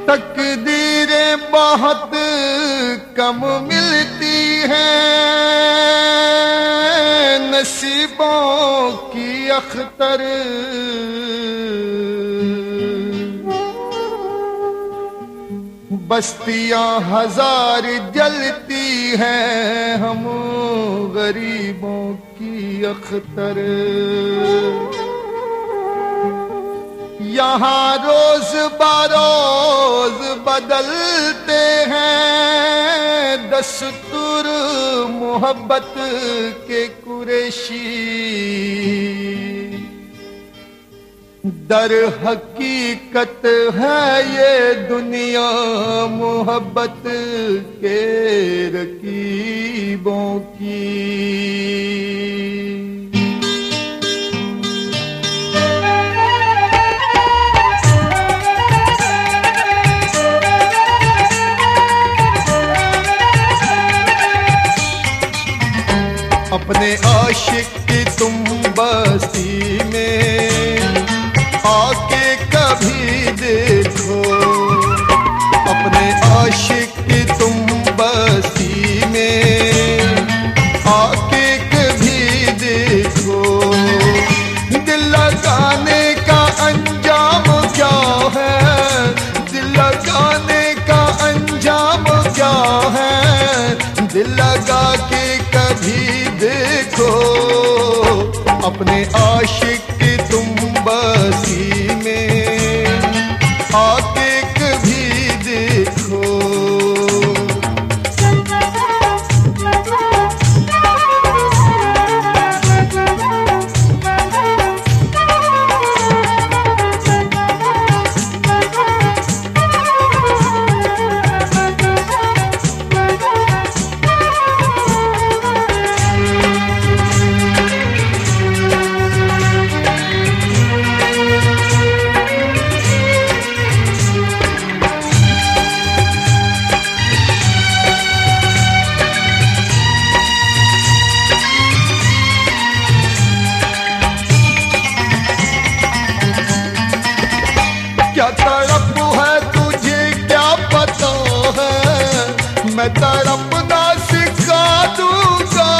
तकदीरें बहुत कम मिलती हैं, नसीबों की अख्तर बस्तियां हजार जलती हैं, हम गरीबों की अख्तर। यहाँ रोज बरोज बदलते हैं दस्तूर मोहब्बत के कुरैशी, दर हकीकत है ये दुनिया मोहब्बत के रकीबों की। अपने आशिक की तुम बस्ती में आके कभी देखो, अपने आशिक की तुम बस्ती में आके कभी देखो। दिल लगाने का अंजाम क्या है, दिल लगाने का अंजाम क्या है, दिल लगा के कभी देखो। अपने आशिक की तुम बस्ती में आके कभी देखो। क्या तड़प है तुझे क्या पता है, मैं तड़पना सिखा दूंगा।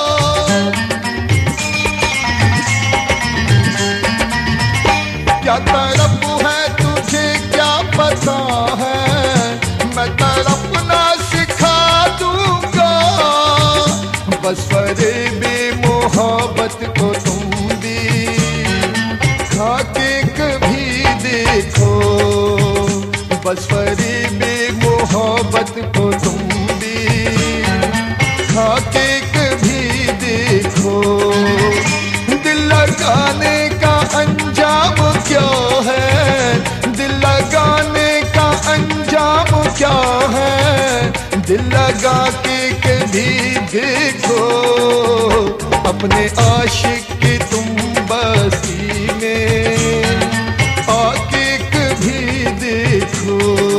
क्या तड़प है तुझे क्या पता है, मैं तड़पना सिखा दूंगा। बस फरेबे मोहब्बत को तुम भी खा के कभी देखो, बस फरेबे मोहब्बत को तुम भी खा के कभी देखो। दिल लगाने का अंजाम क्या है, दिल लगाने का अंजाम क्या है, दिल लगा के कभी देखो। अपने आशिक की तुम बस्ती में आके कभी देखो।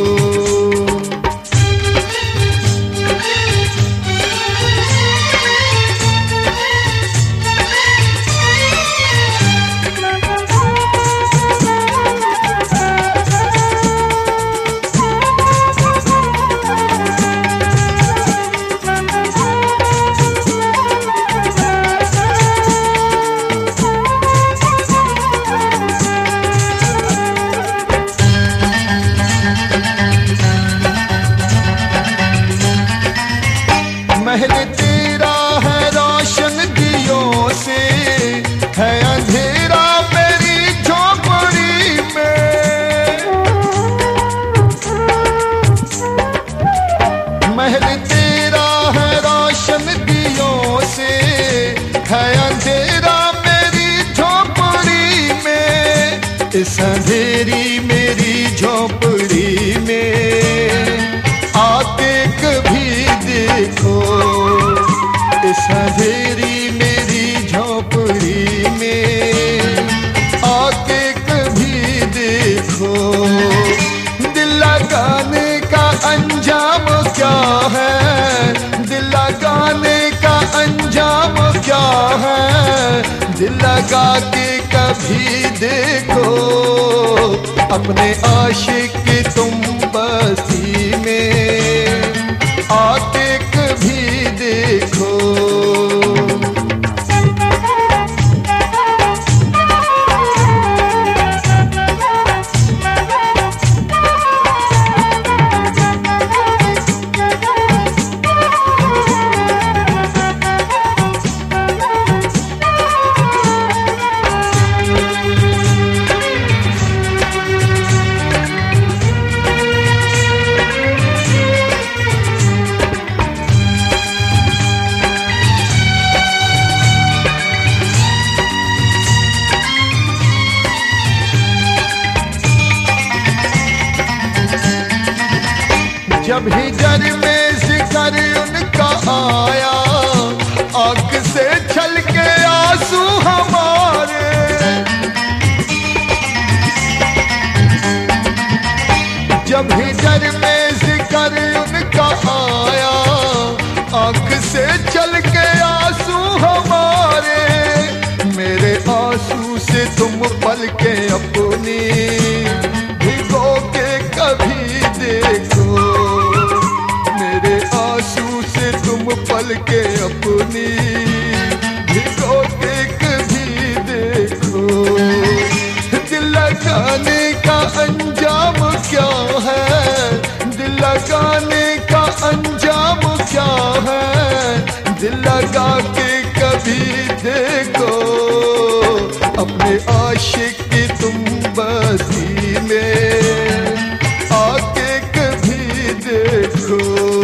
महल तेरा है रोशन दियों से, है अंधेरा मेरी झोपड़ी में। महल तेरा है रोशन दियों से, है अंधेरा मेरी झोपड़ी में। इस अंधेरी मेरी झोपड़ी में आके कभी देखो, इस अंधेरी मेरी झोपड़ी में आके कभी देखो। दिल लगाने का अंजाम क्या है, दिल लगाने का अंजाम क्या है, दिल लगा के कभी देखो। अपने आशिक की तुम जब हिजर में जिक्र उनका आया, आंख से छलके आंसू हमारे। जब हिजर में जिक्र उनका आया, आंख से छलके आंसू हमारे। मेरे आंसू से तुम पलके अपनी भिगो के कभी देखो। मेरे आंसू से तुम पलके अपनी भिगो के कभी देखो। दिल लगाने का अंजाम क्या है, दिल लगाने का अंजाम क्या है। दिल लगा के कभी देखो, अपने आशिक की तुम बस्ती में आके कभी देखो।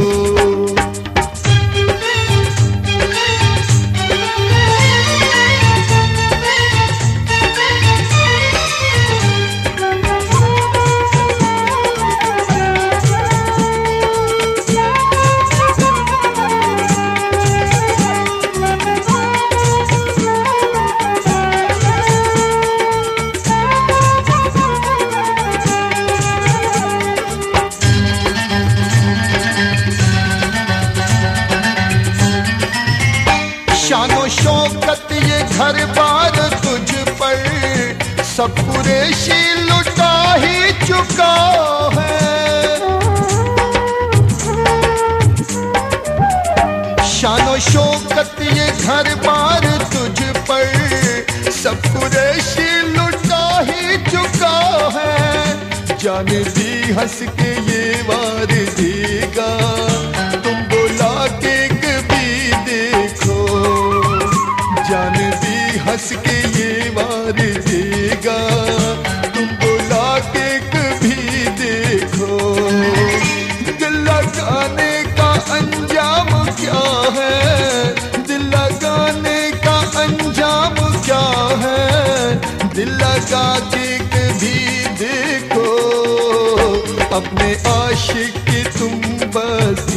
शानो शौकत ये घर बार तुझ पर सब कुरैशी लुटा ही चुका है। शानो शौकत ये घर बार तुझ पर सब कुरैशी लुटा ही चुका है। जान दी हंस के ये वार देगा, तुम बुला के कभी देखो। जान दी हंस के ये वार देगा, तुम बुला के कभी देखो। दिल लगाने का अंजाम क्या है, दिल लगाने का अंजाम क्या है। दिल लगा के कभी देखो, अपने आशिक की तुम बस